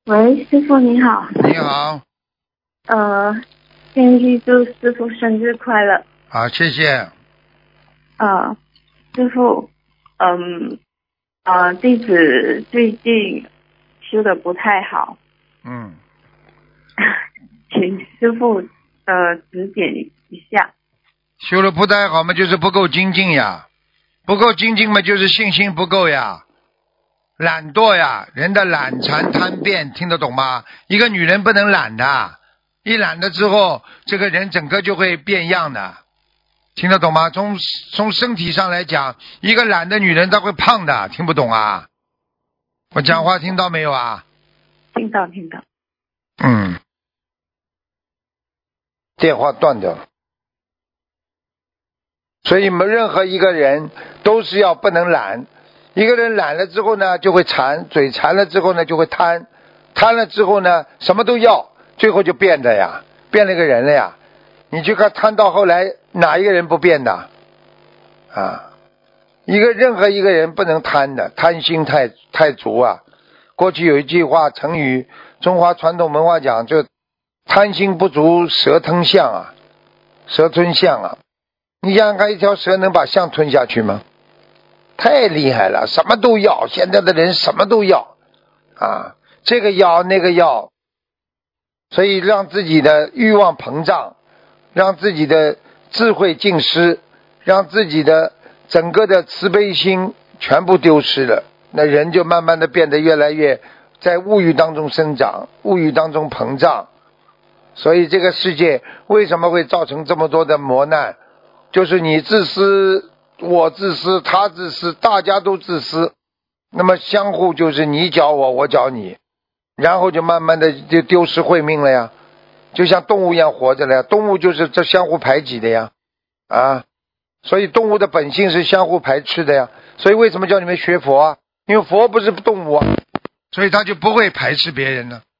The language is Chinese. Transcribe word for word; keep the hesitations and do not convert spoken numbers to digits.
喂，师傅你好。 你好。 呃，先预祝师傅生日快乐。 好，谢谢。 呃，师傅，嗯，呃，弟子最近修的不太好， 嗯。 请师傅呃指点一下。 修的不太好嘛，就是不够精进呀，不够精进嘛，就是信心不够呀，懒惰呀，人的懒馋贪变，听得懂吗？一个女人不能懒的，一懒了之后，这个人整个就会变样的，听得懂吗？从从身体上来讲，一个懒的女人她会胖的，听不懂啊？我讲话听到没有啊？ 听到听到。 嗯。电话断掉了。所以我们任何一个人都是要不能懒，一个人懒了之后呢就会馋，嘴馋了之后呢就会贪，贪了之后呢什么都要，最后就变的呀，变了一个人了呀。你去看贪到后来哪一个人不变的啊？一个任何一个人不能贪的，贪心太太足啊。过去有一句话成语，中华传统文化讲就贪心不足蛇吞象啊，蛇吞象啊。你想想看，一条蛇能把象吞下去吗？太厉害了，什么都要，现在的人什么都要啊，这个要那个要，所以让自己的欲望膨胀，让自己的智慧尽失，让自己的整个的慈悲心全部丢失了，那人就慢慢的变得越来越在物欲当中生长，物欲当中膨胀。所以这个世界为什么会造成这么多的磨难，就是你自私，我自私，他自私，大家都自私，那么相互就是你搅我，我搅你，然后就慢慢的就丢失慧命了呀，就像动物一样活着了呀，动物就是这相互排挤的呀，啊，所以动物的本性是相互排斥的呀，所以为什么叫你们学佛啊？因为佛不是动物啊，所以他就不会排斥别人呢。